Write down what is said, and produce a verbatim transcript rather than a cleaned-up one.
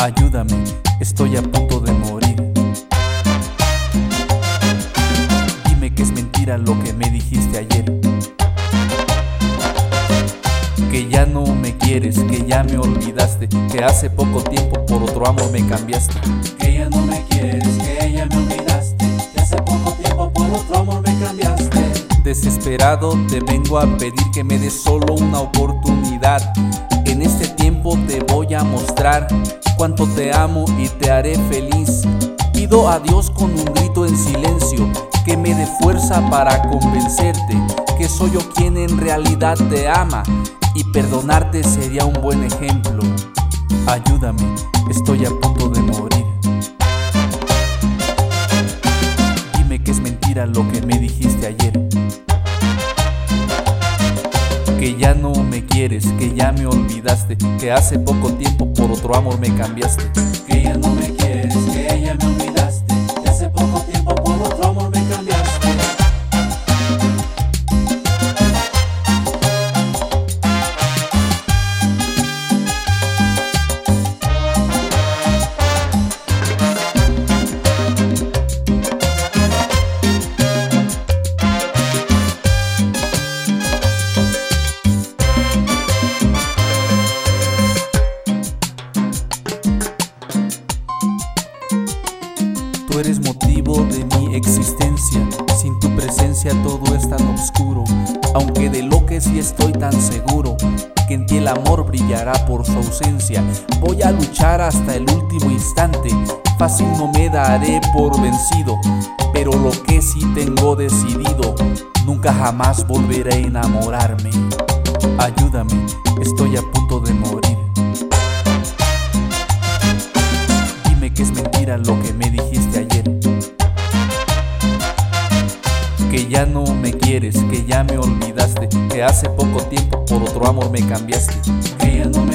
Ayúdame, estoy a punto de morir. Dime que es mentira lo que me dijiste ayer, que ya no me quieres, que ya me olvidaste, que hace poco tiempo por otro amor me cambiaste. Que ya no me quieres, que ya me olvidaste, que hace poco tiempo por otro amor me cambiaste. Desesperado te vengo a pedir que me des solo una oportunidad. En este tiempo te voy a mostrar cuánto te amo y te haré feliz. Pido a Dios con un grito en silencio que me dé fuerza para convencerte que soy yo quien en realidad te ama, y perdonarte sería un buen ejemplo. Ayúdame, estoy a punto de morir. Dime que es mentira lo que me dijiste ayer, que ya no me quieres, que ya me olvidaste, que hace poco tiempo por otro amor me cambiaste. Que ya no me quieres, que ya me olvidaste, que hace poco tiempo por otro amor me cambiaste. Tú eres motivo de mi existencia, sin tu presencia todo es tan oscuro. Aunque de lo que sí estoy tan seguro, que en ti el amor brillará por su ausencia. Voy a luchar hasta el último instante, fácil no me daré por vencido, pero lo que sí tengo decidido, nunca jamás volveré a enamorarme. Ayúdame, estoy a punto de morir. Dime que es mentira lo que me dijiste ayer, que ya no me quieres, que ya me olvidaste, que hace poco tiempo por otro amor me cambiaste. Que ya no me